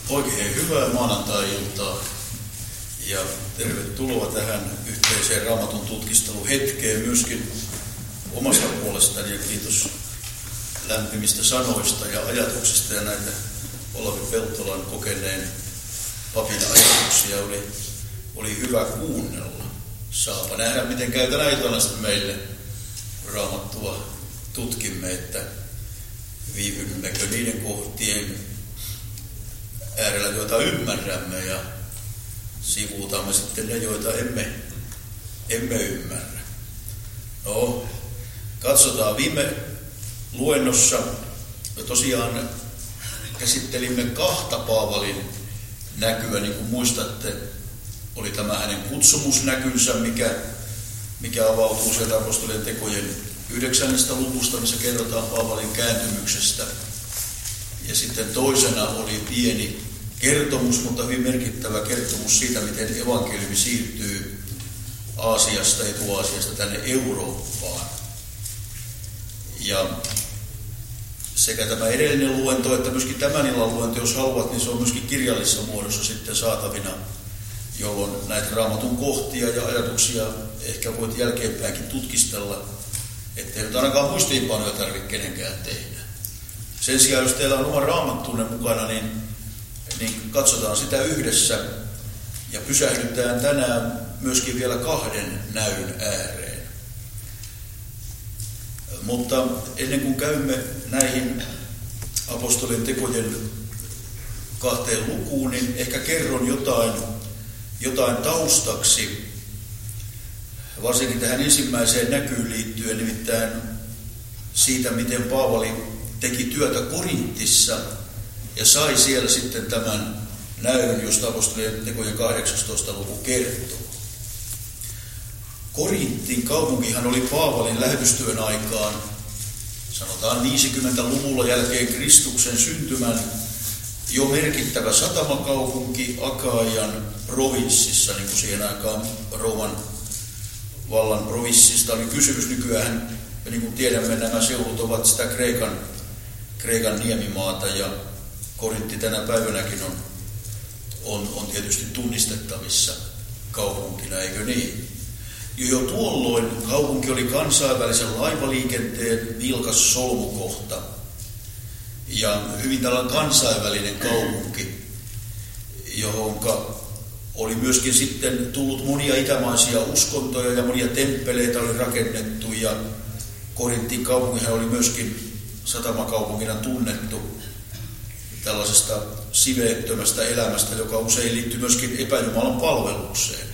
Oikein hyvää maanantai-iltaa ja tervetuloa tähän yhteiseen Raamatun tutkisteluhetkeen myöskin omasta puolestani ja kiitos lämpimistä sanoista ja ajatuksista ja näitä Olavi Peltolan kokeneen papin ajatuksia oli hyvä kuunnella. Saapa nähdä, miten käy tänä iltana sitten meille Raamattua tutkimme, että viivymmekö niiden kohtien äärellä, joita ymmärrämme, ja sivuutamme sitten ne, joita emme ymmärrä. No, katsotaan. Viime luennossa tosiaan käsittelimme kahta Paavalin näkyä, niin kuin muistatte, oli tämä hänen kutsumusnäkynsä, mikä avautuu sieltä apostolien tekojen 9. luvusta, missä kerrotaan Paavalin kääntymyksestä. Ja sitten toisena oli pieni kertomus, mutta hyvin merkittävä kertomus siitä, miten evankeliumi siirtyy Aasiasta, Etu-Aasiasta tänne Eurooppaan. Ja sekä tämä edellinen luento että myöskin tämän illan luento, jos haluat, niin se on myöskin kirjallisessa muodossa sitten saatavina, jolloin näitä Raamatun kohtia ja ajatuksia ehkä voit jälkeenpäinkin tutkistella, ettei nyt ainakaan muistiinpanoja tarvitse kenenkään tehdä. Sen sijaan, jos teillä on oma raamattunne mukana, niin katsotaan sitä yhdessä ja pysähdytään tänään myöskin vielä kahden näyn ääreen. Mutta ennen kuin käymme näihin apostolien tekojen 2 lukuun, niin ehkä kerron jotain taustaksi, varsinkin tähän ensimmäiseen näkyyn liittyen, nimittäin siitä, miten Paavali teki työtä Korintissa ja sai siellä sitten tämän näyn, josta apostolien tekojen 18. luku kertoo. Korintin kaupunkihan oli Paavalin lähetystyön aikaan, sanotaan 50-luvulla jälkeen Kristuksen syntymän, jo merkittävä satamakaupunki Akaian provinssissa, niin kuin siihen aikaan Rooman vallan provinssista oli kysymys. Nykyään, ja niin kuin tiedämme, nämä seudut ovat sitä Kreikan niemimaata, ja Korintti tänä päivänäkin on tietysti tunnistettavissa kaupunkina, eikö niin? Jo tuolloin kaupunki oli kansainvälisen laivaliikenteen vilkas solmukohta ja hyvin tällainen kansainvälinen kaupunki, johonka oli myöskin sitten tullut monia itämaisia uskontoja ja monia temppeleitä oli rakennettu, ja Korintin kaupunkihan oli myöskin satamakaupunkina tunnettu tällaisesta siveettömästä elämästä, joka usein liittyy myöskin epäjumalan palvelukseen.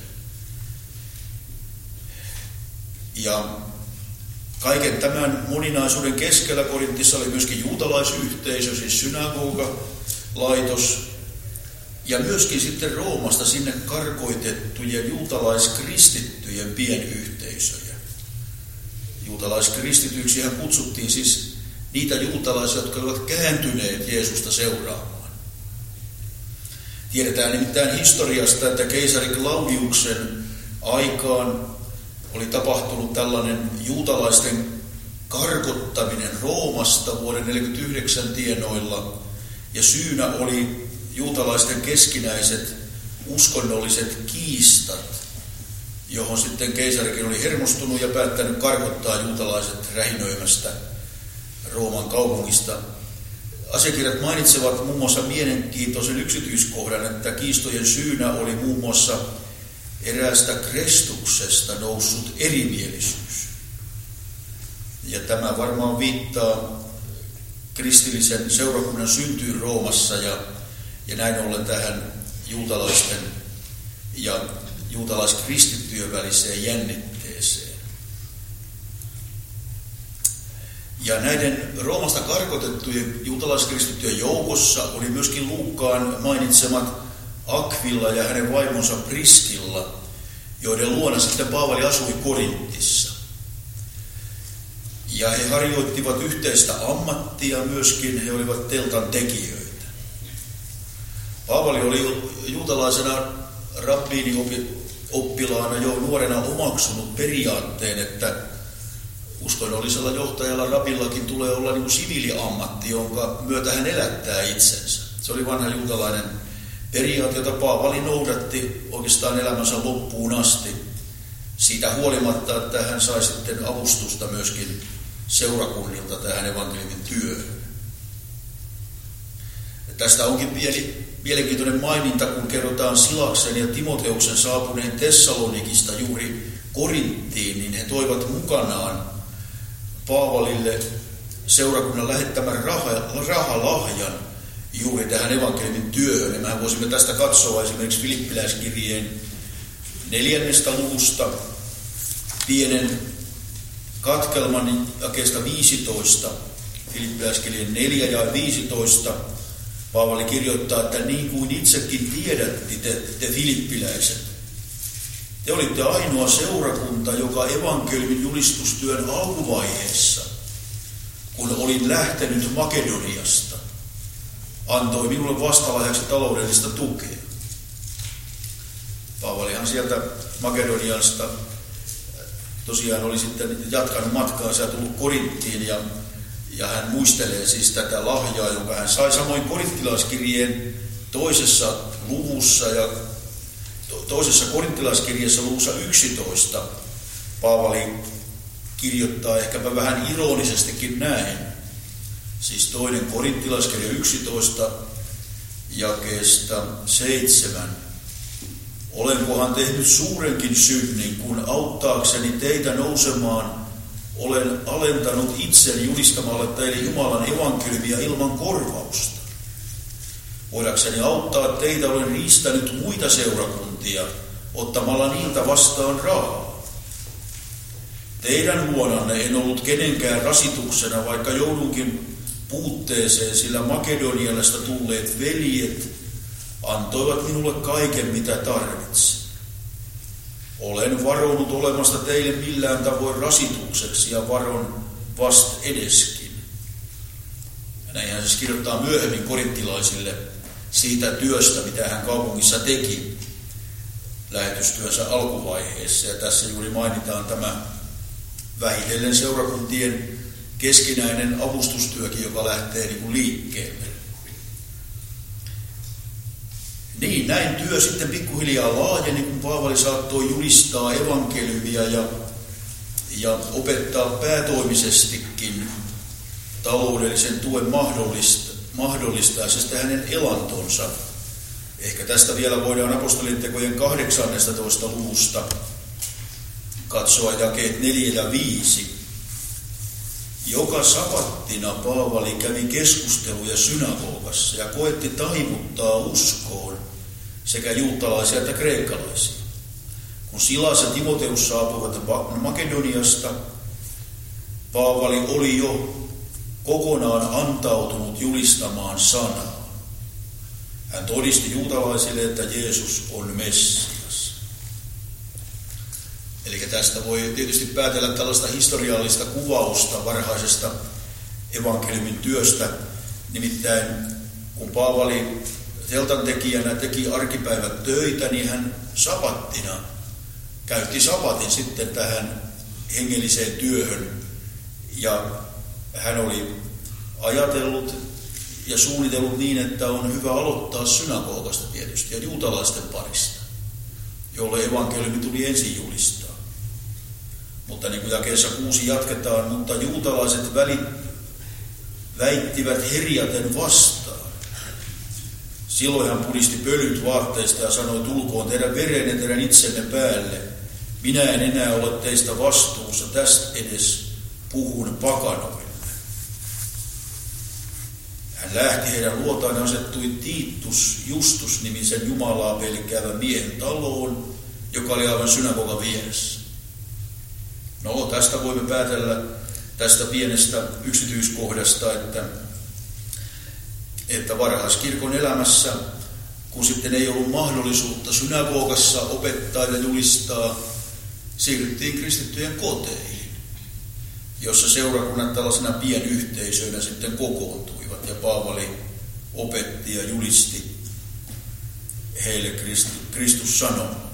Ja kaiken tämän moninaisuuden keskellä Korintissa oli myöskin juutalaisyhteisö, siis synagoga, laitos, ja myöskin sitten Roomasta sinne karkoitettujen juutalaiskristittyjen pienyhteisöjä. Juutalaiskristityksihän kutsuttiin siis niitä juutalaisia, jotka olivat kääntyneet Jeesusta seuraamaan. Tiedetään nimittäin historiasta, että keisari Claudiuksen aikaan oli tapahtunut tällainen juutalaisten karkottaminen Roomasta vuoden 49 tienoilla, ja syynä oli juutalaisten keskinäiset uskonnolliset kiistat, johon sitten keisarikin oli hermostunut ja päättänyt karkottaa juutalaiset rähinöimästä Rooman kaupungista. Asiakirjat mainitsevat muun muassa mielenkiintoisen yksityiskohdan, että kiistojen syynä oli muun muassa eräästä Kristuksesta noussut erimielisyys. Ja tämä varmaan viittaa kristillisen seurakunnan syntyyn Roomassa ja näin ollen tähän juutalaisten ja juutalaiskristittyjen väliseen jännitteeseen. Ja näiden Roomasta karkotettujen juutalaiskristittyjen joukossa oli myöskin Luukkaan mainitsemat Akvilla ja hänen vaimonsa Priskilla, joiden luona sitten Paavali asui Korintissa. Ja he harjoittivat yhteistä ammattia myöskin, he olivat teltan tekijöitä. Paavali oli juutalaisena rabbiinioppilaana jo nuorena omaksunut periaatteen, että uskonnollisella johtajalla, rabillakin tulee olla niin kuin siviiliammatti, jonka myötä hän elättää itsensä. Se oli vanha juutalainen periaate, jota Paavali noudatti oikeastaan elämänsä loppuun asti. Siitä huolimatta, että hän sai sitten avustusta myöskin seurakunnilta tähän evankeliumin työhön. Tästä onkin mielenkiintoinen maininta, kun kerrotaan Silaksen ja Timoteuksen saapuneen Tessalonikista juuri Korinttiin, niin he toivat mukanaan Paavalille seurakunnan lähettämän rahalahjan juuri tähän evankeliumin työhön. Ja mehän voisimme tästä katsoa esimerkiksi Filippiläiskirjeen 4. luvusta pienen katkelman jakeesta 15. Filippiläiskirjeen 4 ja 15. Paavali kirjoittaa, että niin kuin itsekin tiedätte te filippiläiset, te olitte ainoa seurakunta, joka evankeliumin julistustyön alkuvaiheessa, kun olin lähtenyt Makedoniasta, antoi minulle vastalahjaksi taloudellista tukea. Paavalihan sieltä Makedoniasta tosiaan oli sitten jatkanut matkaansa ja tullut Korinttiin, ja hän muistelee siis tätä lahjaa, jonka hän sai. Samoin korinttilaiskirjeen toisessa luvussa ja toisessa korinttilaiskirjeessä luvussa 11 Paavali kirjoittaa ehkäpä vähän ironisestikin näin. Siis toinen korinttilaiskirja 11 jakeesta 7. Olenkohan tehnyt suurenkin synnin, kun auttaakseni teitä nousemaan olen alentanut itseni julistamalla teille Jumalan evankeliumia ilman korvausta. Voidakseni auttaa teitä olen riistänyt muita seurakuntia ottamalla niiltä vastaan rahaa. Teidän luonanne en ollut kenenkään rasituksena, vaikka joudunkin puutteeseen, sillä Makedonialasta tulleet veljet antoivat minulle kaiken, mitä tarvitsin. Olen varonut olemasta teille millään tavoin rasitukseksi ja varon vast edeskin. Ja näin hän siis kirjoittaa myöhemmin korinttilaisille siitä työstä, mitä hän kaupungissa teki lähetystyönsä alkuvaiheessa. Ja tässä juuri mainitaan tämä vähitellen seurakuntien keskinäinen avustustyökin, joka lähtee niin kuin liikkeelle. Niin, näin työ sitten pikkuhiljaa laajeni, kun Paavali saattoi julistaa evankeliumia ja opettaa päätoimisestikin taloudellisen tuen mahdollistaessa hänen elantonsa. Ehkä tästä vielä voidaan Apostolintekojen 18. luvusta katsoa jakeet 4 ja 5. Joka sapattina Paavali kävi keskusteluja synagogassa ja koetti taivuttaa uskoon sekä juutalaisia että kreikkalaisia. Kun Silas ja Timoteus saapuivat Makedoniasta, Paavali oli jo kokonaan antautunut julistamaan sanaa. Hän todisti juutalaisille, että Jeesus on Messias. Eli tästä voi tietysti päätellä tällaista historiallista kuvausta varhaisesta evankeliumin työstä. Nimittäin kun Paavali teltantekijänä teki arkipäivät töitä, niin hän sapattina käytti sapatin sitten tähän hengelliseen työhön. Ja hän oli ajatellut ja suunnitellut niin, että on hyvä aloittaa synagogasta tietysti ja juutalaisten parista, jolle evankeliumi tuli ensin julistaa. Mutta niin kuin jakeessa 6 jatketaan, mutta juutalaiset väittivät herjaten vastaan. Silloin hän pudisti pölyt vaatteista ja sanoi, tulkoon teidän verenne teidän itsenne päälle. Minä en enää ole teistä vastuussa, tästä edes puhun pakanoille. Hän lähti heidän luotaan ja asettui Titus Justus-nimisen Jumalaa pelkäävän miehen taloon, joka oli aivan synagogan vieressä. No, tästä voimme päätellä tästä pienestä yksityiskohdasta, että varhaiskirkon elämässä, kun sitten ei ollut mahdollisuutta synagogassa opettaa ja julistaa, siirryttiin kristittyjen koteihin, jossa seurakunnat tällaisena pienyhteisöinä sitten kokoontuivat ja Paavali opetti ja julisti heille Kristus sanomaa.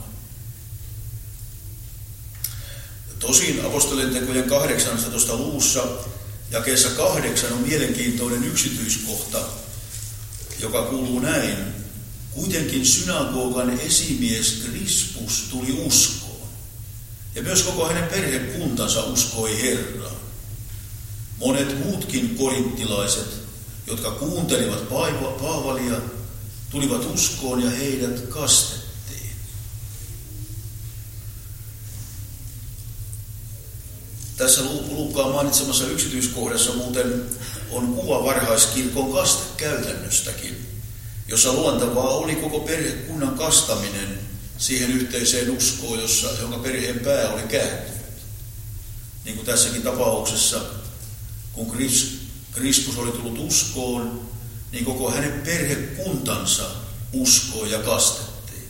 Tosin Apostolintekojen 18. luvussa jakeessa 8 on mielenkiintoinen yksityiskohta, joka kuuluu näin. Kuitenkin synagogan esimies Krispus tuli uskoon, ja myös koko hänen perhekuntansa uskoi Herraan. Monet muutkin korinttilaiset, jotka kuuntelivat Paavalia, tulivat uskoon ja heidät kastettiin. Tässä Luukkaan mainitsemassa yksityiskohdassa muuten on kuva varhaiskirkon kastekäytännöstäkin, jossa luontevaa oli koko perhekunnan kastaminen siihen yhteiseen uskoon, jonka perheen pää oli kääntynyt. Niin kuin tässäkin tapauksessa, kun Krispus oli tullut uskoon, niin koko hänen perhekuntansa uskoi ja kastettiin.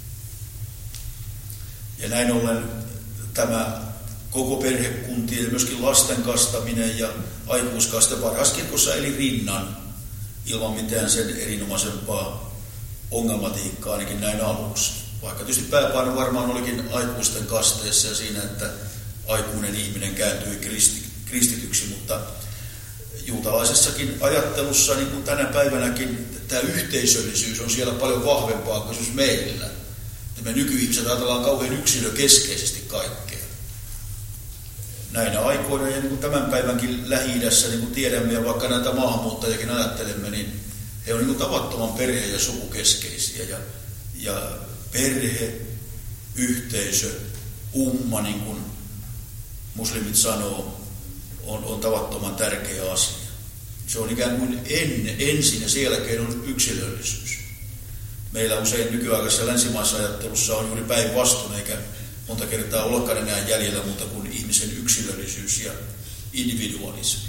Ja näin ollen tämä koko perhekuntien ja myöskin lasten kastaminen ja aikuiskaste varhaiskirkossa eli rinnan ilman mitään sen erinomaisempaa ongelmatiikkaa ainakin näin aluksi. Vaikka tietysti pääpaino varmaan olikin aikuisten kasteessa ja siinä, että aikuinen ihminen kääntyi kristityksi, mutta juutalaisessakin ajattelussa, niin kuin tänä päivänäkin, tämä yhteisöllisyys on siellä paljon vahvempaa kuin siis meillä. Me nykyihmiset ajatellaan kauhean yksilökeskeisesti kaikkea. Näinä aikoina ja niin kuin tämän päivänkin Lähi-idässä, niin kuin tiedämme ja vaikka näitä maahanmuuttajakin ajattelemme, niin he on niin kuin tavattoman perhe- ja sukukeskeisiä. Ja perhe, yhteisö, umma, niin kuin muslimit sanoo, on tavattoman tärkeä asia. Se on ikään kuin ensin ja sen jälkeen on yksilöllisyys. Meillä usein nykyaikaisessa länsimaisessa ajattelussa on juuri päinvastoin, eikä monta kertaa olekaan enää jäljellä muuta kuin ihmisen yksilöllisyys ja individualismi.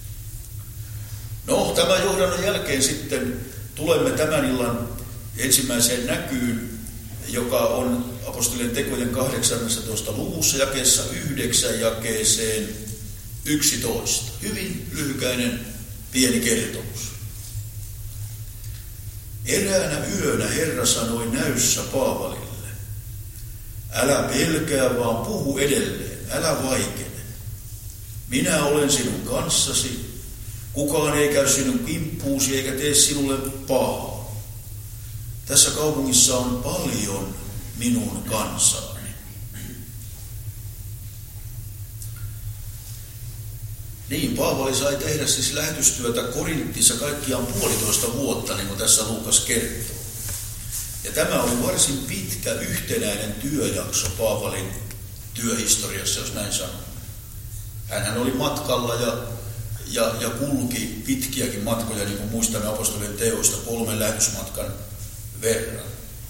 No, tämän johdannon jälkeen sitten tulemme tämän illan ensimmäiseen näkyyn, joka on apostolien tekojen 18. luvussa jakeessa 9 jakeeseen 11. Hyvin lyhykäinen pieni kertomus. Eräänä yönä Herra sanoi näyssä Paavalille, älä pelkää, vaan puhu edelleen, älä vaikene. Minä olen sinun kanssasi, kukaan ei käy sinun kimppuusi eikä tee sinulle pahaa. Tässä kaupungissa on paljon minun kansaani. Niin, Paavali sai tehdä siis lähetystyötä Korintissa kaikkiaan 1,5 vuotta, niin kuin tässä Luukas kertoo. Ja tämä oli varsin pitkä yhtenäinen työjakso Paavalin työhistoriassa, jos näin sanon. Hänhän oli matkalla ja kulki pitkiäkin matkoja, niin kuin muistamme apostolien teoista 3 lähetysmatkan verran.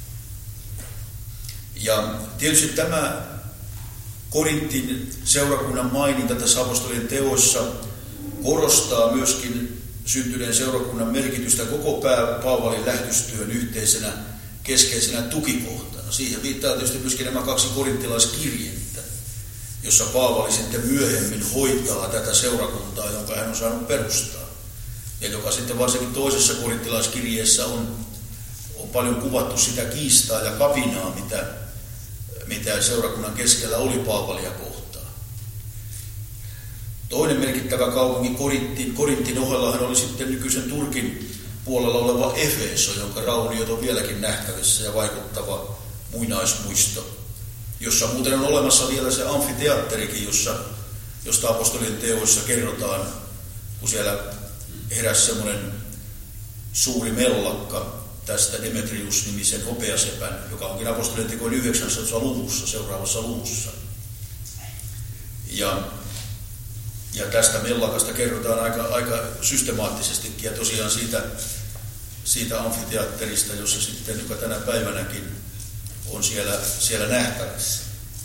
Ja tietysti tämä Korintin seurakunnan maininta tässä apostolien teoissa korostaa myöskin syntyneen seurakunnan merkitystä koko Paavalin lähetystyön yhteisenä keskeisenä tukikohtana. Siihen viittaa tietysti myöskin nämä 2 korinttilaiskirjettä, jossa Paavali sitten myöhemmin hoitaa tätä seurakuntaa, jonka hän on saanut perustaa. Ja joka sitten varsinkin toisessa korinttilaiskirjeessä on paljon kuvattu sitä kiistaa ja kapinaa, mitä seurakunnan keskellä oli Paavalia kohtaan. Toinen merkittävä kaupunki Korintin ohellahan oli sitten nykyisen Turkin puolella oleva Efeso, jonka rauniot on vieläkin nähtävissä ja vaikuttava muinaismuisto, jossa muuten on olemassa vielä se amfiteatterikin, josta apostolien teoissa kerrotaan, kun siellä heräsi semmoinen suuri mellakka tästä Demetrius-nimisen hopeasepän, joka onkin apostolien tekojen 9. luvussa, seuraavassa luvussa. Ja tästä mellakasta kerrotaan aika systemaattisestikin ja tosiaan siitä amfiteatterista, jossa sitten, joka tänä päivänäkin on siellä nähtävissä.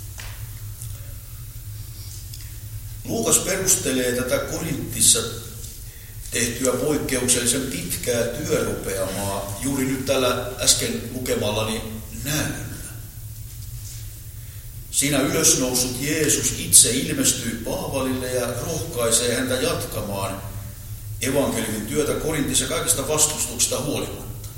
Luukas perustelee tätä Korintissa tehtyä poikkeuksellisen pitkää työrupeamaa juuri nyt tällä äsken lukemallani näyllä. Siinä ylösnoussut Jeesus itse ilmestyy Paavalille ja rohkaisee häntä jatkamaan evankeliumin työtä Korintissa kaikista vastustuksista huolimatta.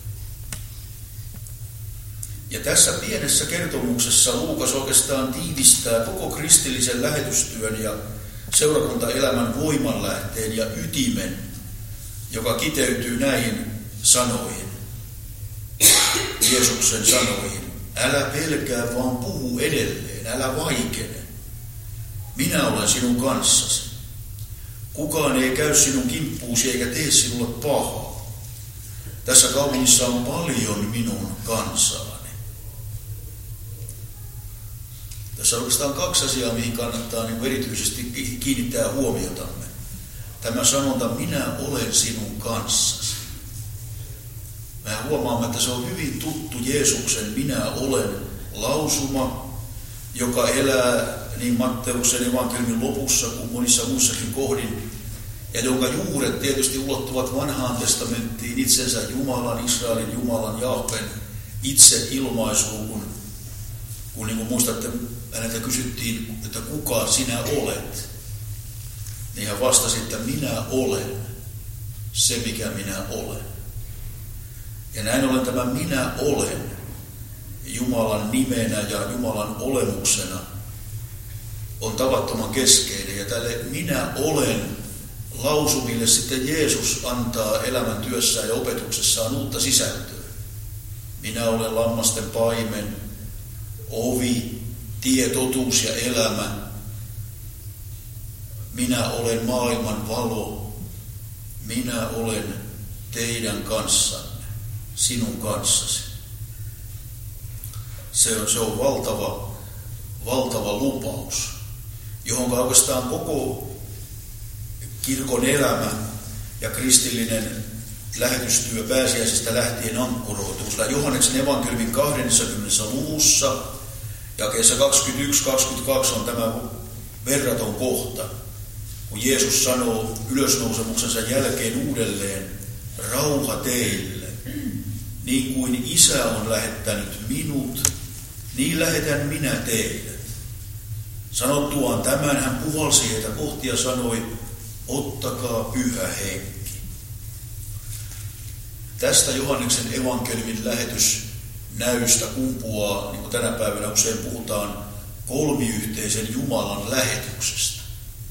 Ja tässä pienessä kertomuksessa Luukas oikeastaan tiivistää koko kristillisen lähetystyön ja seurakuntaelämän voimanlähteen ja ytimen, joka kiteytyy näihin sanoihin, Jeesuksen sanoihin. Älä pelkää, vaan puhu edelleen, älä vaikene. Minä olen sinun kanssasi. Kukaan ei käy sinun kimppuusi eikä tee sinulle pahaa. Tässä kaupungissa on paljon minun kansaani. Tässä on oikeastaan 2 asiaa, mihin kannattaa erityisesti kiinnittää huomiotamme. Tämä sanonta, minä olen sinun kanssasi. Me huomaamme, että se on hyvin tuttu Jeesuksen minä olen lausuma, joka elää niin Matteuksen evankeliumin lopussa kuin monissa muissakin kohdin, ja jonka juuret tietysti ulottuvat vanhaan testamenttiin itsensä Jumalan, Israelin Jumalan, Jahven itse ilmaisuun, kun niin kuin muistatte, häneltä kysyttiin, että kuka sinä olet, niin hän vastasi, että minä olen se, mikä minä olen. Ja näin ollen tämä minä olen Jumalan nimenä ja Jumalan olemuksena on tavattoman keskeinen. Ja tälle minä olen lausumille sitten Jeesus antaa elämän työssään ja opetuksessaan uutta sisältöä. Minä olen lammasten paimen, ovi, tie, totuus ja elämä. Minä olen maailman valo. Minä olen teidän kanssanne, sinun kanssasi. Se on valtava lupaus, johon oikeastaan koko kirkon elämä ja kristillinen lähetystyö pääsiäisestä lähtien ankkuroituu. Sillä Johanneksen evankeliumin 20. luvussa jakeessa 21-22 on tämä verraton kohta, kun Jeesus sanoo ylösnousemuksensa jälkeen uudelleen, rauha teille, niin kuin Isä on lähettänyt minut, niin lähetän minä teille. Sanottuaan tämän hän puhalsi heitä kohti ja sanoi, ottakaa pyhä henki. Tästä Johanneksen evankeliumin lähetysnäystä kumpuaa, niin kuin tänä päivänä usein puhutaan, kolmiyhteisen Jumalan lähetyksestä.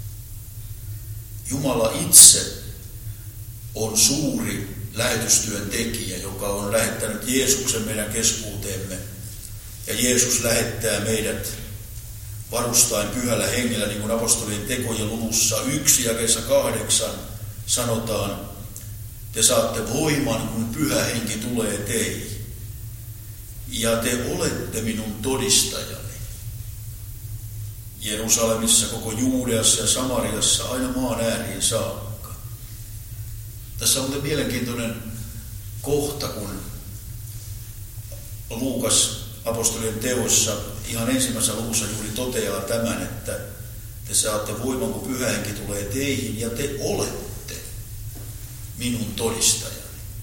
Jumala itse on suuri lähetystyön tekijä, joka on lähettänyt Jeesuksen meidän keskuuteemme. Ja Jeesus lähettää meidät varustaen pyhällä hengellä, niin kuin apostolien tekojen luvussa 1 jakeessa 8 sanotaan, te saatte voiman, kun pyhä henki tulee teihin. Ja te olette minun todistajani. Jerusalemissa, koko Juudeassa ja Samariassa, aina maan ääriin saakka. Tässä on muuten mielenkiintoinen kohta, kun Luukas apostolien teoissa ihan ensimmäisessä luvussa juuri toteaa tämän, että te saatte voiman, kun pyhä henki tulee teihin, ja te olette minun todistajani.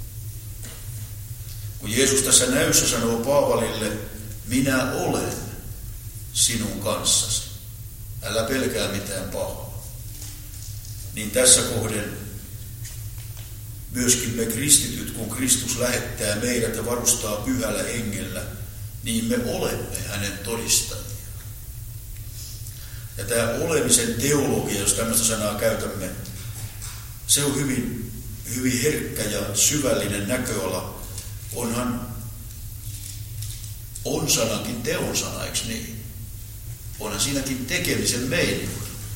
Kun Jeesus tässä näyssä sanoo Paavalille, minä olen sinun kanssasi, älä pelkää mitään pahaa, niin tässä kohden myöskin me kristityt, kun Kristus lähettää meidät ja varustaa pyhällä hengellä, niin me olemme hänen todistajiaan. Ja tämä olemisen teologia, jos tämmöistä sanaa käytämme, se on hyvin herkkä ja syvällinen näköala. Onhan on-sanakin teon sana, eikö niin? Onhan siinäkin tekemisen meininki.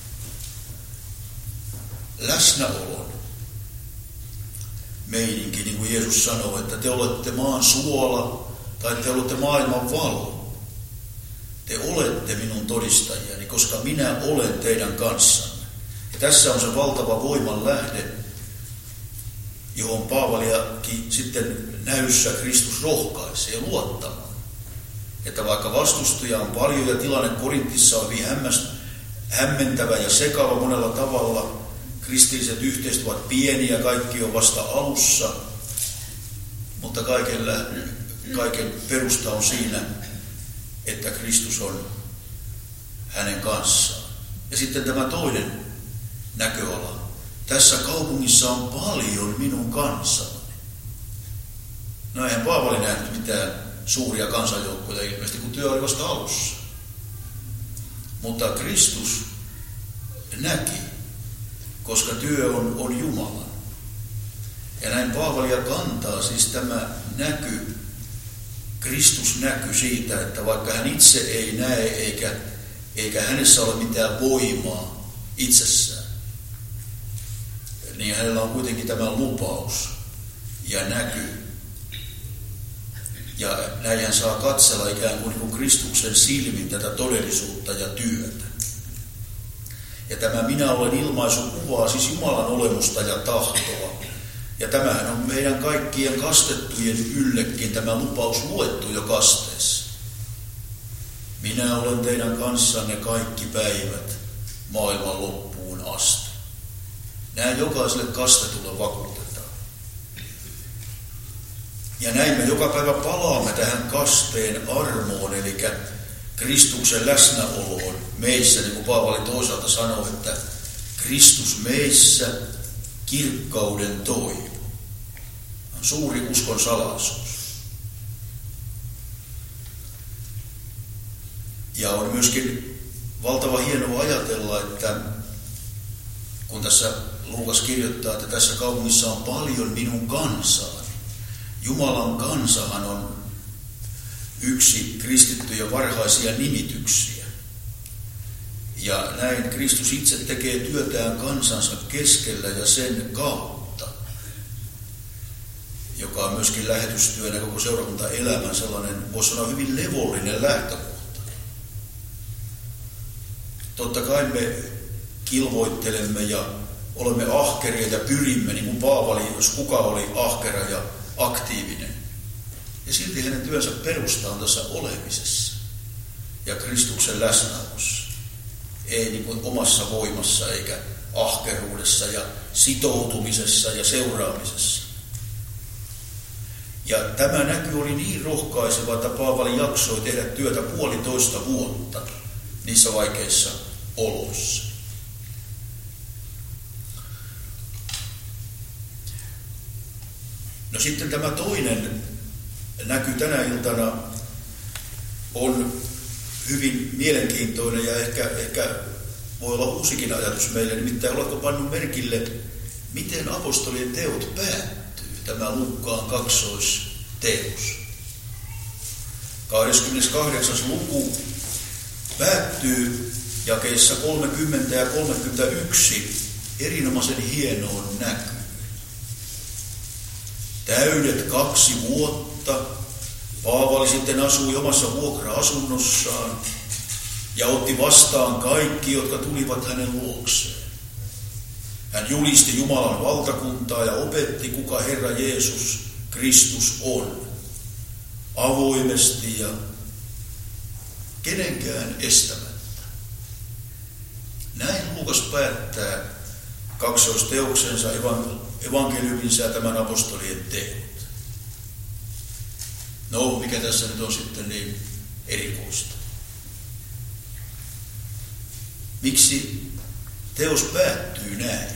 Läsnäolon meininki, niin kuin Jeesus sanoo, että te olette maan suola tai te olette maailman valo. Te olette minun todistajiani, koska minä olen teidän kanssanne. Ja tässä on se valtava voiman lähde, johon Paavaliakin sitten näyssä Kristus rohkaisee luottamaan. Että vaikka vastustajia on paljon ja tilanne Korintissa on hyvin hämmentävä ja sekava monella tavalla, kristilliset yhteisöt ovat pieniä, kaikki on vasta alussa, mutta kaiken perusta on siinä, että Kristus on hänen kanssaan. Ja sitten tämä toinen näköala. Tässä kaupungissa on paljon minun kanssani. No eihän Paavali nähnyt mitään suuria kansanjoukkoja ilmeisesti, kun työ oli vasta alussa. Mutta Kristus näki, koska työ on Jumalan. Ja näin Paavalia kantaa siis tämä näky, Kristus näky siitä, että vaikka hän itse ei näe eikä hänessä ole mitään voimaa itsessään, niin hänellä on kuitenkin tämä lupaus ja näky. Ja näin hän saa katsella ikään kuin Kristuksen silmin tätä todellisuutta ja työtä. Ja tämä minä olen ilmaisu kuvaa siis Jumalan olemusta ja tahtoa. Ja tämähän on meidän kaikkien kastettujen yllekin tämä lupaus luettu jo kasteessa. Minä olen teidän kanssanne kaikki päivät maailman loppuun asti. Näin jokaiselle kastetulle vakuutetaan. Ja näin me joka päivä palaamme tähän kasteen armoon, eli Kristuksen läsnäoloon meissä, niin kuin Paavali toisaalta sanoo, että Kristus meissä kirkkauden toivo. On suuri uskon salaisuus. Ja on myöskin valtava hienoa ajatella, että kun tässä Luukas kirjoittaa, että tässä kaupungissa on paljon minun kansaa. Jumalan kansahan on yksi kristittyjen varhaisia nimityksiä. Ja näin Kristus itse tekee työtään kansansa keskellä ja sen kautta, joka on myöskin lähetystyön ja koko seurakuntaelämän sellainen, voisi sanoa, hyvin levollinen lähtökohta. Totta kai me kilvoittelemme ja olemme ahkeria ja pyrimme, niin kuin Paavali, jos kuka oli ahkera ja aktiivinen. Ja silti hänen työnsä perusta on tässä olemisessa ja Kristuksen läsnäolossa. Ei niin kuin omassa voimassa eikä ahkeruudessa ja sitoutumisessa ja seuraamisessa. Ja tämä näky oli niin rohkaiseva, että Paavali jaksoi tehdä työtä 1,5 vuotta niissä vaikeissa oloissa. No sitten tämä toinen näky tänä iltana on hyvin mielenkiintoinen ja ehkä voi olla uusikin ajatus meille. Nimittäin oletko pannut merkille, miten apostolien teot päättyy, tämä Luukkaan kaksoisteos. 28. luku päättyy jakeissa 30 ja 31 erinomaisen hienoon näkyyn. Täydet 2 vuotta Paavali sitten asui omassa vuokra-asunnossaan ja otti vastaan kaikki, jotka tulivat hänen luokseen. Hän julisti Jumalan valtakuntaa ja opetti, kuka Herra Jeesus Kristus on, avoimesti ja kenenkään estämättä. Näin Luukas päättää kaksoisteoksensa, evankeliuminsa ja tämän apostolien teot. No, mikä tässä nyt on sitten niin erikoista? Miksi teos päättyy näin?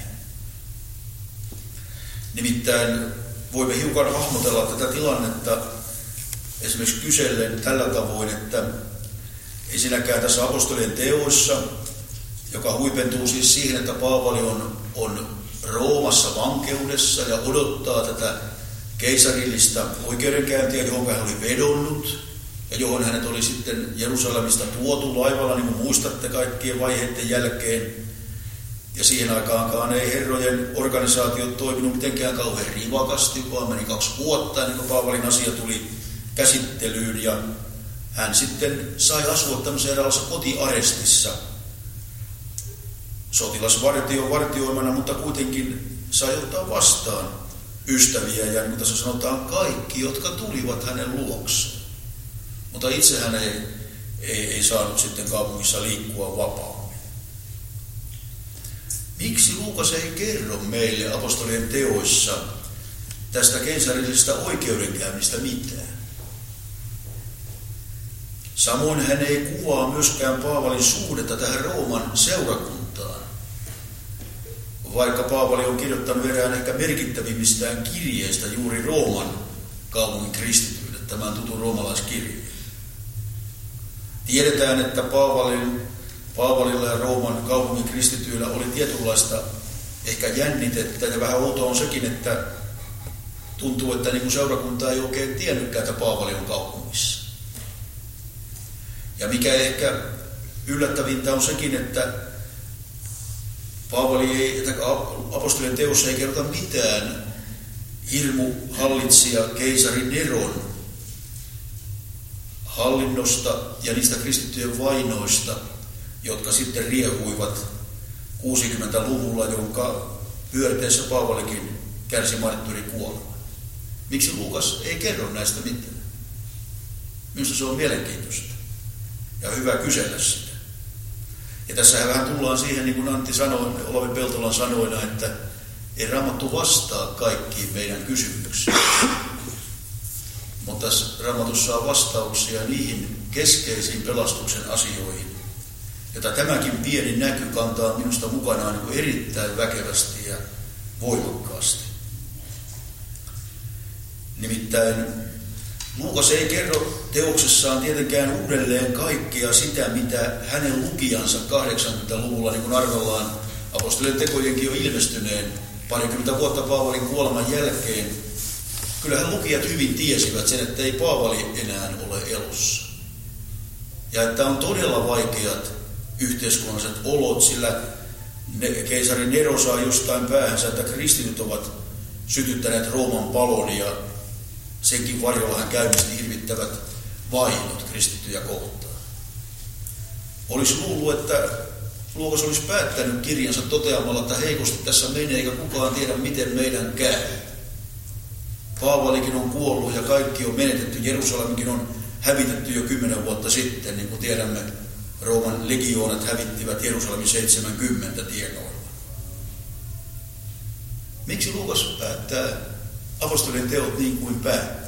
Nimittäin voimme hiukan hahmotella tätä tilannetta esimerkiksi kysellen tällä tavoin, että ensinnäkään tässä apostolien teoissa, joka huipentuu siis siihen, että Paavali on Roomassa vankeudessa ja odottaa tätä keisarillista oikeudenkäyntiä, johon hän oli vedonnut ja johon hänet oli sitten Jerusalemista tuotu laivalla, niin kuin muistatte kaikkien vaiheiden jälkeen. Ja siihen aikaankaan ei herrojen organisaatiot toiminut mitenkään kauhean rivakasti, vaan meni 2 vuotta ennen kuin Paavalin asia tuli käsittelyyn. Ja hän sitten sai asua tämmöisessä eräänlaisessa kotiarestissa sotilasvartion vartioimana, mutta kuitenkin sai ottaa vastaan ystäviä ja niin kuin sanotaan kaikki, jotka tulivat hänen luokseen. Mutta itse hän ei saanut sitten kaupungissa liikkua vapaammin. Miksi Luukas ei kerro meille apostolien teoissa tästä keisarillisesta oikeudenkäynnistä mitään? Samoin hän ei kuvaa myöskään Paavalin suhdetta tähän Rooman seurakuntaan, vaikka Paavali on kirjoittanut erään ehkä merkittävimmistään kirjeistä juuri Rooman kaupungin kristityille, tämän tutun roomalaiskirjeen. Tiedetään, että Paavalilla ja Rooman kaupungin kristityillä oli tietynlaista ehkä jännitettä, ja vähän outoa on sekin, että tuntuu, että niin kuin seurakunta ei oikein tiennytkään, että Paavali on kaupungissa. Ja mikä ehkä yllättävintä on sekin, että apostolien teossa ei kerrota mitään hirmuhallitsija keisari Neron hallinnosta ja niistä kristittyjen vainoista, jotka sitten riehuivat 60-luvulla, jonka pyörteessä Paavalikin kärsi marttyrikuoleman. Miksi Luukas ei kerro näistä mitään? Minusta se on mielenkiintoista ja hyvä kysellä sitä. Ja tässähän vähän tullaan siihen, niin kuin Antti sanoi, Olavi Peltolan sanoina, että ei Raamattu vastaa kaikkiin meidän kysymyksiin. Mutta Raamatussa on vastauksia niihin keskeisiin pelastuksen asioihin, jota tämäkin pieni näky kantaa minusta mukanaan niin kuin erittäin väkevästi ja voimakkaasti. Nimittäin Luukas ei kerro teoksessaan tietenkään uudelleen kaikkea sitä, mitä hänen lukijansa 80-luvulla, niin kuin arvellaan apostolien tekojenkin jo ilmestyneen parikymmentä vuotta Paavalin kuoleman jälkeen. Kyllähän lukijat hyvin tiesivät sen, että ei Paavali enää ole elossa. Ja että on todella vaikeat yhteiskunnalliset olot, sillä keisari Nero saa jostain päähänsä, että kristityt ovat sytyttäneet Rooman palon ja senkin varjolla hän käynnisti hirvittävät vainot kristittyjä kohtaan. Olisi luullut, että Luukas olisi päättänyt kirjansa toteamalla, että heikosti tässä menee eikä kukaan tiedä, miten meidän käy. Paavalikin on kuollut ja kaikki on menetetty. Jerusalemikin on hävitetty jo 10 vuotta sitten, niin kuin tiedämme, Rooman legioonat hävittivät Jerusalemin 70 tienoilla. Miksi Luukas päättää apostolien teot niin kuin päättää?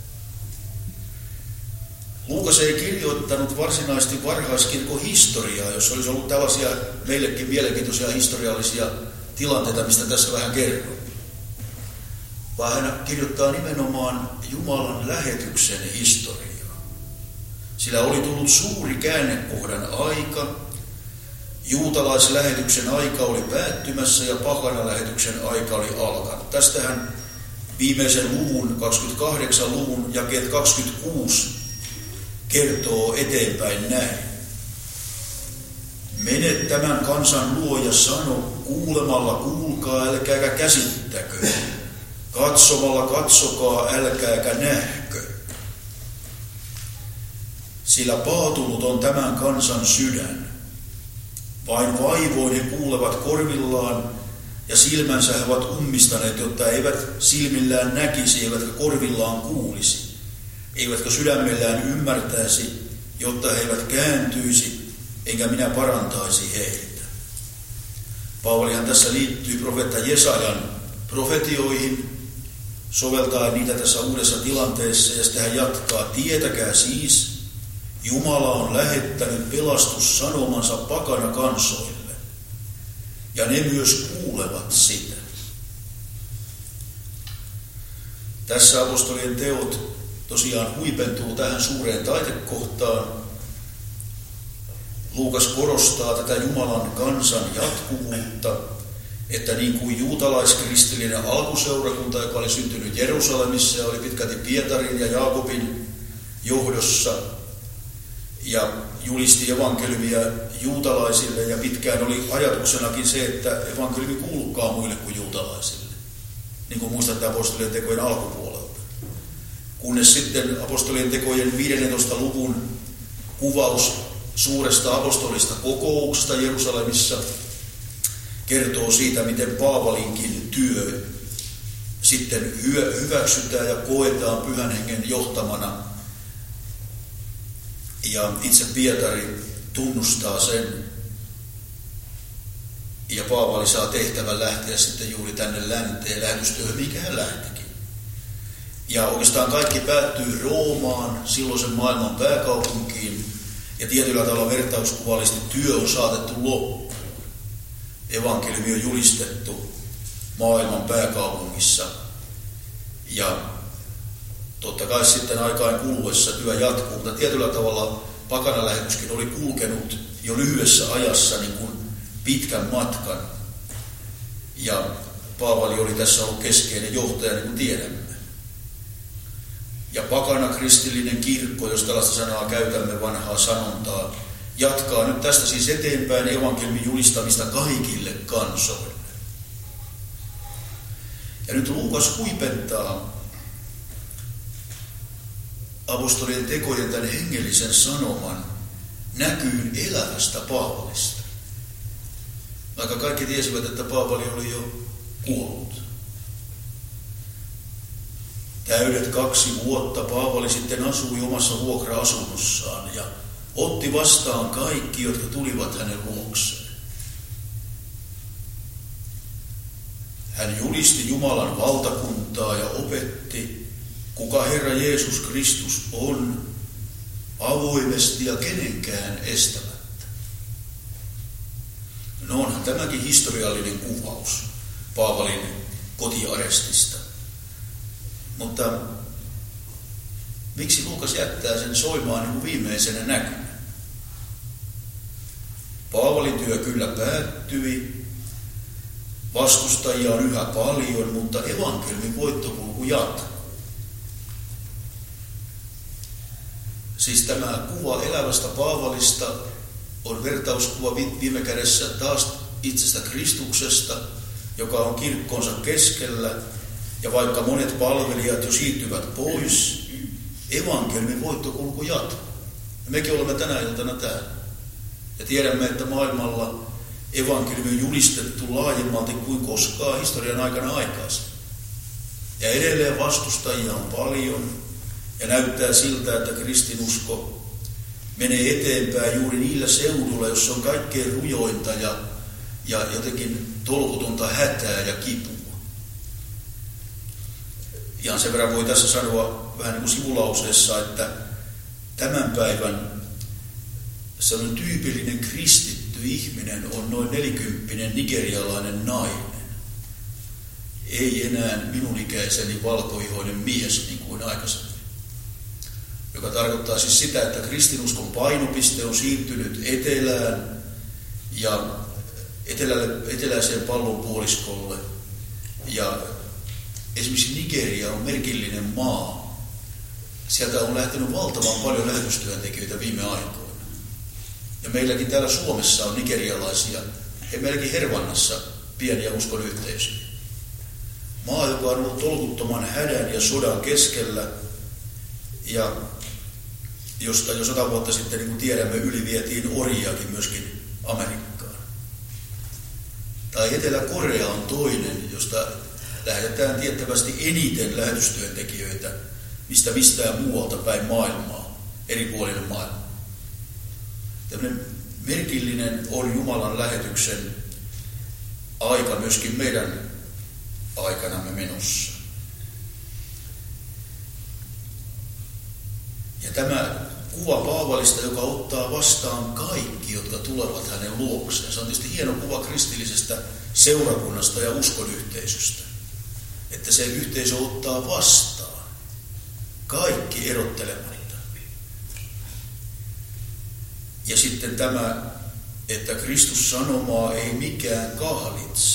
Luukas ei kirjoittanut varsinaisesti varhaiskirkon historiaa, jos olisi ollut tällaisia meillekin mielenkiintoisia historiallisia tilanteita, mistä tässä vähän kerron. Vaan hän kirjoittaa nimenomaan Jumalan lähetyksen historiaa. Sillä oli tullut suuri käännekohdan aika, juutalaislähetyksen aika oli päättymässä ja pakanalähetyksen aika oli alkanut. Tästähän viimeisen luvun, 28 luvun jakeet 26 kertoo eteenpäin näin. Mene tämän kansan luo ja sano, kuulemalla kuulkaa, älkääkä käsittäkö. Katsomalla katsokaa, älkääkä nähkö. Sillä paatunut on tämän kansan sydän. Vain vaivoin he kuulevat korvillaan ja silmänsä he ovat ummistaneet, jotta eivät silmillään näkisi, eivätkä korvillaan kuulisi. Eivätkä sydämellään ymmärtäisi, jotta he eivät kääntyisi, enkä minä parantaisi heitä. Paavalihan tässä liittyy profeetta Jesajan profetioihin, soveltaa niitä tässä uudessa tilanteessa, ja sitten hän jatkaa, tietäkää siis, Jumala on lähettänyt pelastussanomansa pakana kansoille, ja ne myös kuulevat sitä. Tässä apostolien teot tosiaan huipentuu tähän suureen taitekohtaan. Luukas korostaa tätä Jumalan kansan jatkuvuutta, että niin kuin juutalaiskristillinen alkuseurakunta, joka oli syntynyt Jerusalemissa ja oli pitkälti Pietarin ja Jaakobin johdossa ja julisti evankeliumia juutalaisille, ja pitkään oli ajatuksenakin se, että evankeliumi kuulukaan muille kuin juutalaisille, niin kuin muistatte apostolien tekojen alkupuolelta. Kunnes sitten apostolien tekojen 15. luvun kuvaus suuresta apostolista kokouksesta Jerusalemissa kertoo siitä, miten Paavalinkin työ sitten hyväksytään ja koetaan Pyhän Hengen johtamana. Ja itse Pietari tunnustaa sen. Ja Paavali saa tehtävän lähteä sitten juuri tänne länteen lähetystyöhön, mikä hän lähtikin. Ja oikeastaan kaikki päättyy Roomaan, silloisen maailman pääkaupunkiin. Ja tietyllä tavalla vertauskuvallisesti työ on saatettu loppuun. Evankeliumi on julistettu maailman pääkaupungissa. Ja totta kai sitten aikaan kuluessa työ jatkuu, mutta tietyllä tavalla pakanalähetyskin oli kulkenut jo lyhyessä ajassa niin kuin pitkän matkan. Ja Paavali oli tässä ollut keskeinen johtaja, niin kuin tiedämme. ja pakana kristillinen kirkko, jos tällaista sanaa käytämme, vanhaa sanontaa, jatkaa nyt tästä siis eteenpäin evankeliumin julistamista kaikille kansoille. Ja nyt Luukas huipentaa apostolien tekojen tämän hengellisen sanoman näkyyn elävästä Paavalista. Vaikka kaikki tiesivät, että Paavali oli jo kuollut. Täydet 2 vuotta Paavali sitten asui omassa vuokra-asunnossaan ja otti vastaan kaikki, jotka tulivat hänen luokseen. Hän julisti Jumalan valtakuntaa ja opetti, kuka Herra Jeesus Kristus on, avoimesti ja kenenkään estämättä. No onhan tämäkin historiallinen kuvaus Paavalin kotiarestista. Mutta miksi Luukas jättää sen soimaan niin kuin viimeisenä näkynä? Paavalin työ kyllä päättyi, vastustajia on yhä paljon, mutta evankeliumin voittokulku jatkuu. Siis tämä kuva elävästä Paavalista on vertauskuva viime kädessä taas itsestä Kristuksesta, joka on kirkkonsa keskellä. Ja vaikka monet palvelijat jo siirtyvät pois, evankeliumin voittokulku jatkuu. Ja mekin olemme tänä iltana täällä. Ja tiedämme, että maailmalla evankeliumi on julistettu laajemmalti kuin koskaan historian aikana aikaisemmin. Ja edelleen vastustajia on paljon. Ja näyttää siltä, että kristinusko menee eteenpäin juuri niillä seuduilla, jossa on kaikkein rujointa ja jotenkin tolkutonta hätää ja kipua. Ihan sen verran voi tässä sanoa vähän niin kuin sivulauseessa, että tämän päivän sellainen tyypillinen kristitty ihminen on noin 40 nigerialainen nainen. Ei enää minun ikäiseni valkoihoinen mies niin kuin aikaisemmin. Joka tarkoittaa siis sitä, että kristinuskon painopiste on siirtynyt etelään ja eteläiseen pallonpuoliskolle. Ja esimerkiksi Nigeria on merkillinen maa. Sieltä on lähtenyt valtavan paljon lähetystyöntekijöitä viime aikoina. Ja meilläkin täällä Suomessa on nigerialaisia, ja meilläkin Hervannassa pieniä uskonyhteisöjä. Maa, joka on ollut tolkuttoman hädän ja sodan keskellä, ja josta jo 100 vuotta sitten, niin kuin tiedämme, ylivietiin orjiakin myöskin Amerikkaan. Tai Etelä-Korea on toinen, josta lähetetään tiettävästi eniten lähetystyöntekijöitä mistään muualta päin maailmaa, eri puolille maailmaa. Tällainen merkillinen on Jumalan lähetyksen aika myöskin meidän aikanamme menossa. Ja tämä kuva Paavalista, joka ottaa vastaan kaikki, jotka tulevat hänen luokseen. Se on tietysti hieno kuva kristillisestä seurakunnasta ja uskonyhteisöstä. Että se yhteisö ottaa vastaan kaikki erottelematta. Ja sitten tämä, että Kristus sanomaa ei mikään kahlitse.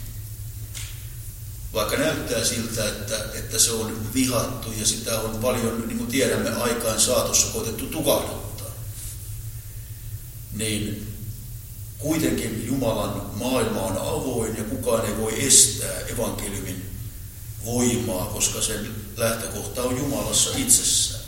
Vaikka näyttää siltä, että se on vihattu ja sitä on paljon, niin kuin tiedämme, aikaan saatossa koetettu tukahduttaa, niin kuitenkin Jumalan maailma on avoin ja kukaan ei voi estää evankeliumin voimaa, koska sen lähtökohta on Jumalassa itsessään.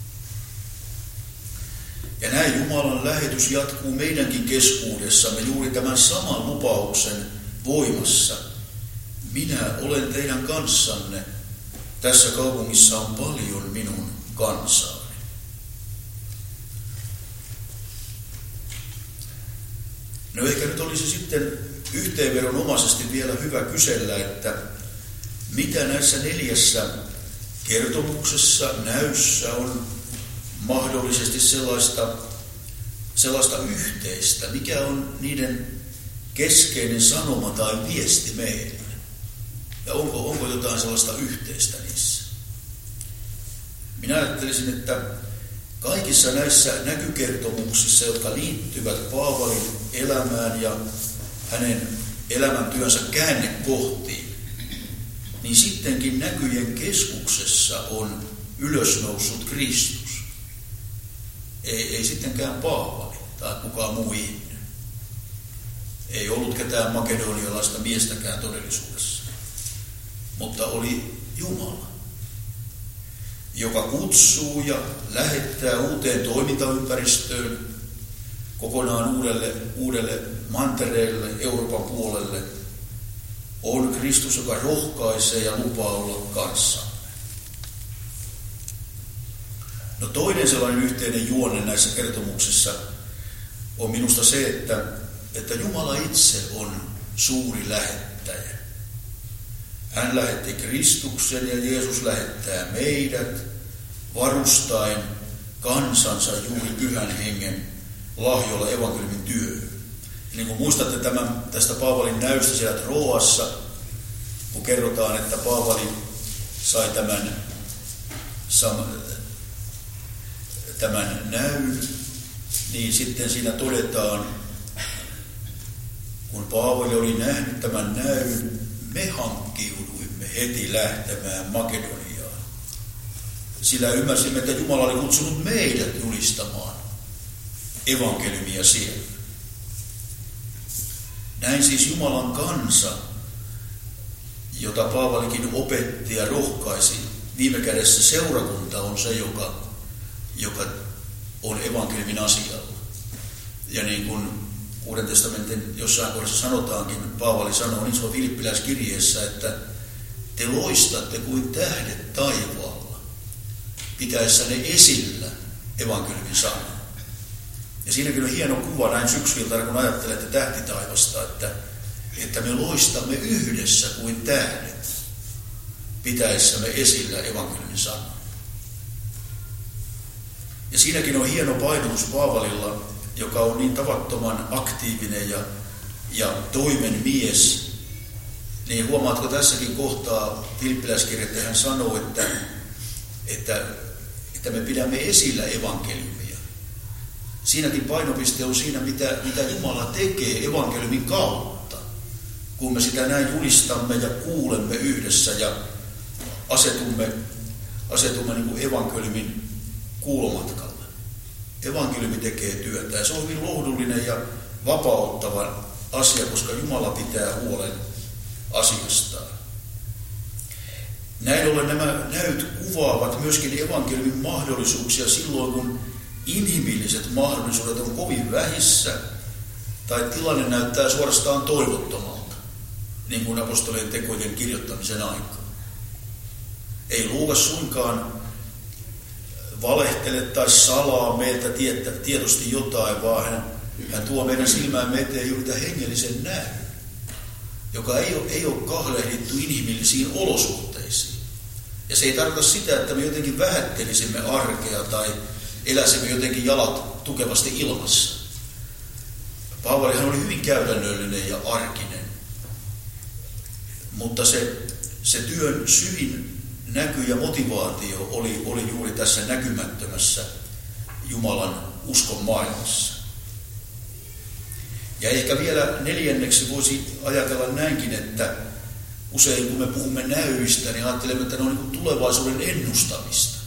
Ja näin Jumalan lähetys jatkuu meidänkin keskuudessamme juuri tämän saman lupauksen voimassa. Minä olen teidän kanssanne. Tässä kaupungissa on paljon minun kansaani. No ehkä nyt olisi sitten yhteenvedonomaisesti vielä hyvä kysellä, että mitä näissä 4 kertomuksessa, näyssä on mahdollisesti sellaista yhteistä, mikä on niiden keskeinen sanoma tai viesti meille. Ja onko jotain sellaista yhteistä niissä? Minä ajattelisin, että kaikissa näissä näkykertomuksissa, jotka liittyvät Paavalin elämään ja hänen elämäntyönsä käännekohtiin, niin sittenkin näkyjen keskuksessa on ylösnoussut Kristus. Ei sittenkään Paavali tai kukaan muu ihminen. Ei ollut ketään makedonialaista miestäkään todellisuudessa. Mutta oli Jumala, joka kutsuu ja lähettää uuteen toimintaympäristöön, kokonaan uudelle mantereelle, Euroopan puolelle, on Kristus, joka rohkaisee ja lupaa olla kanssamme. No toinen sellainen yhteinen juonne näissä kertomuksissa on minusta se, että Jumala itse on suuri lähettäjä. Hän lähetti Kristuksen ja Jeesus lähettää meidät varustaen kansansa juuri Pyhän Hengen lahjoilla evankeliumin työhön. Niin kuin muistatte tästä Paavalin näystä siellä Troassa, kun kerrotaan, että Paavali sai tämän näyn, niin sitten siinä todetaan, kun Paavali oli nähnyt tämän näyn, me hankkiuduimme heti lähtemään Makedoniaan. Sillä ymmärsimme, että Jumala oli kutsunut meidät julistamaan evankeliumia siellä. Näin siis Jumalan kansa, jota Paavalikin opetti ja rohkaisi, viime kädessä seurakunta on se, joka on evankeliumin asialla. Ja niin kuin Uuden testamentin jossain kohdassa sanotaankin, Paavali sanoo niin se on Filippiläiskirjeessä, että te loistatte kuin tähdet taivaalla, pitäessänne esillä evankeliumin sanaa. Ja siinäkin on hieno kuva näin syksyltä, kun ajattelette tähtitaivasta, että me loistamme yhdessä kuin tähdet, pitäessämme esillä evankeliumin sanaa. Ja siinäkin on hieno painotus Paavalilla, joka on niin tavattoman aktiivinen ja toimen mies. Niin huomaatko tässäkin kohtaa Filippiläiskirjettä, hän sanoo, että me pidämme esillä evankeliumia. Siinäkin painopiste on siinä, mitä Jumala tekee evankeliumin kautta, kun me sitä näin julistamme ja kuulemme yhdessä ja asetumme niin kuin evankeliumin kuulomatkalle. Evankeliumi tekee työtä ja se on hyvin lohdullinen ja vapauttava asia, koska Jumala pitää huolen asiastaan. Näin ollen nämä näyt kuvaavat myöskin evankeliumin mahdollisuuksia silloin, kun inhimilliset mahdollisuudet on kovin vähissä tai tilanne näyttää suorastaan toivottomalta, niin kuin apostolien tekojen kirjoittamisen aikaan. Ei Luukas suinkaan valehtele tai salaa meiltä tietoisesti jotain, vaan hän tuo meidän silmäämme eteen juuri tämän hengellisen näyn, joka ei ole kahlehdittu inhimillisiin olosuhteisiin. Ja se ei tarkoita sitä, että me jotenkin vähättelisimme arkea tai eläisimme jotenkin jalat tukevasti ilmassa. Paavalihan oli hyvin käytännöllinen ja arkinen, mutta se työn syvin näky ja motivaatio oli juuri tässä näkymättömässä Jumalan uskon maailmassa. Ja ehkä vielä neljänneksi voisi ajatella näinkin, että usein kun me puhumme näyistä, niin ajattelemme, että ne on niin kuin tulevaisuuden ennustamista.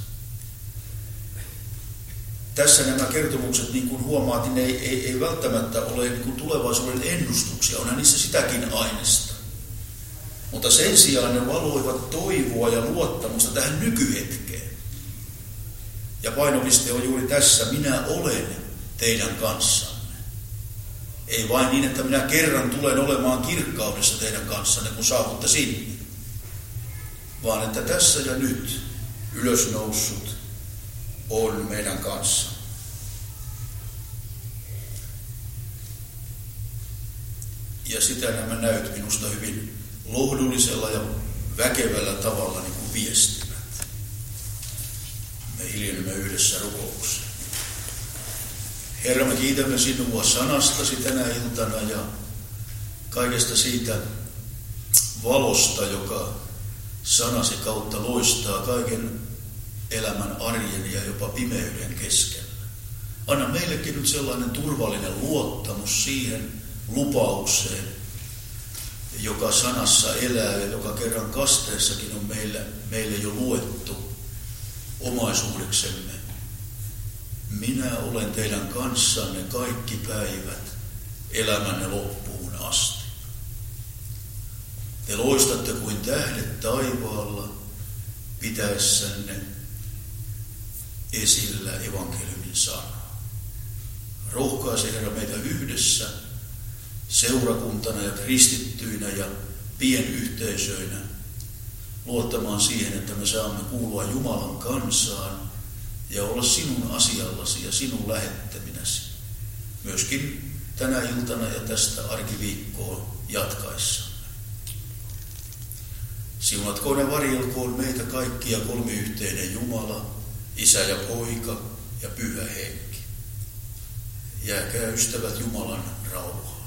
Tässä nämä kertomukset, niin kuin huomaat, niin ei välttämättä ole niin kuin tulevaisuuden ennustuksia, onhan niissä sitäkin aineesta. Mutta sen sijaan ne valoivat toivoa ja luottamusta tähän nykyhetkeen. Ja painopiste on juuri tässä, minä olen teidän kanssanne. Ei vain niin, että minä kerran tulen olemaan kirkkaudessa teidän kanssanne, kun saavutte sinne. Vaan että tässä ja nyt ylösnoussut on meidän kanssa. Ja sitä nämä näyt minusta hyvin lohdullisella ja väkevällä tavalla niin kuin viestivät. Me hiljennymme yhdessä rukoukseen. Herra, me kiitämme sinua sanastasi tänä iltana ja kaikesta siitä valosta, joka sanasi kautta loistaa kaiken elämän arjen ja jopa pimeyden keskellä. Anna meillekin nyt sellainen turvallinen luottamus siihen lupaukseen, joka sanassa elää ja joka kerran kasteessakin on meille jo luettu. omaisuudeksemme. Minä olen teidän kanssanne kaikki päivät elämänne loppuun asti. Te loistatte kuin tähdet taivaalla pitäessänne esillä evankeliumin sanaa. Rohkaise Herra meitä yhdessä seurakuntana ja kristittyinä ja pienyhteisöinä luottamaan siihen, että me saamme kuulua Jumalan kansaan ja olla sinun asiallasi ja sinun lähettäminäsi. Myöskin tänä iltana ja tästä arkiviikkoon jatkaessamme. Siunatkoon ja varjelkoon meitä kaikkia kolmiyhteinen Jumala, Isä ja Poika ja Pyhä Henki. Jääkää ystävät Jumalan rauhaan.